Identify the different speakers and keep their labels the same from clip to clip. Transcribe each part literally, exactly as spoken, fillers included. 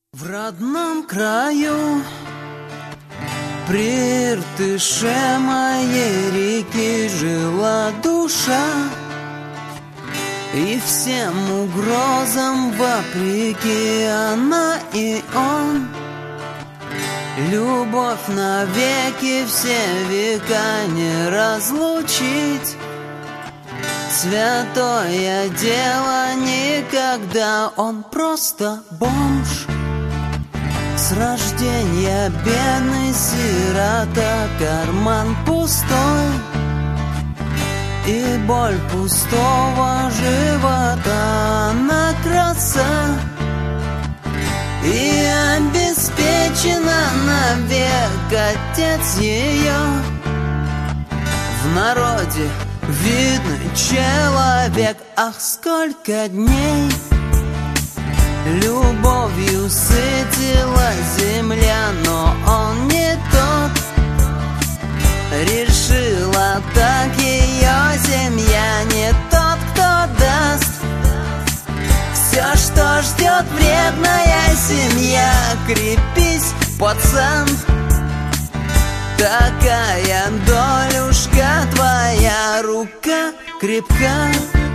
Speaker 1: В родном краю, при Иртыше моей реки жила душа, и всем угрозам вопреки она и он. Любовь навеки, все века не разлучить. Святое дело никогда, он просто бомж. С рождения бедный сирота, карман пустой, и боль пустого живота на краса, и обеспечена навек отец ее. В народе видный человек, ах, сколько дней любовью сытила земля, но он не тот. Решила так ее семья, не тот, кто даст все, что ждет вредная семья. Крепись, пацан, такая долюшка твоя, рука крепка,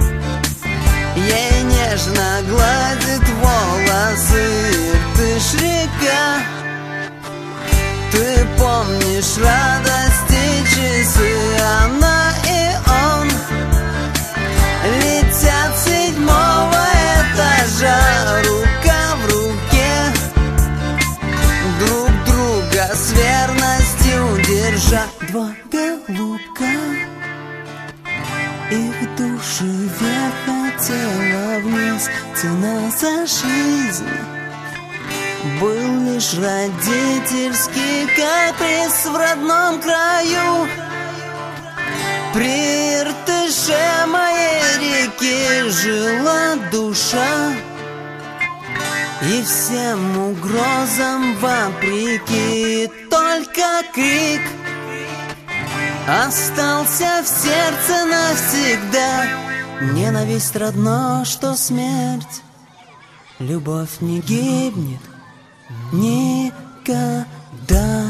Speaker 1: ей нежно гладит волосы Иртыш река. Ты помнишь радости часы, она и он летят с седьмого этажа, рука в руке, друг друга с верностью держа. Два голубка, их души вверх, а тело вниз. Цена за жизнь был лишь родительский каприз. В родном краю, при Иртыше моей реки жила душа, и всем угрозам вопреки только крик остался в сердце навсегда. Ненависть родна, что смерть, любовь не гибнет никогда.